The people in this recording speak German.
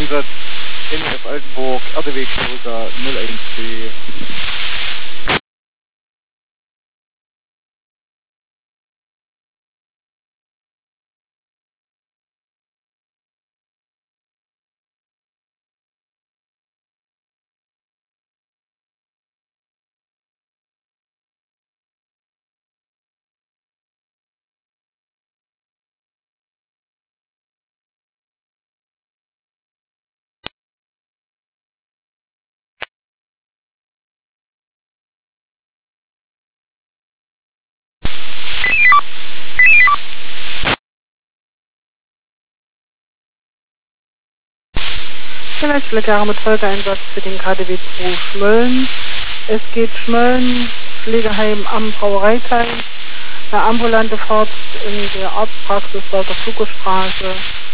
Einsatz NF Altenburg, RTW Kloster 013. Pflegeeinsatz mit Folgeeinsatz für den KDW 2 Schmölln. Es geht Schmölln, Pflegeheim am Brauereiteil, eine ambulante Fahrt in der Arztpraxis Walter-Fluge-Straße.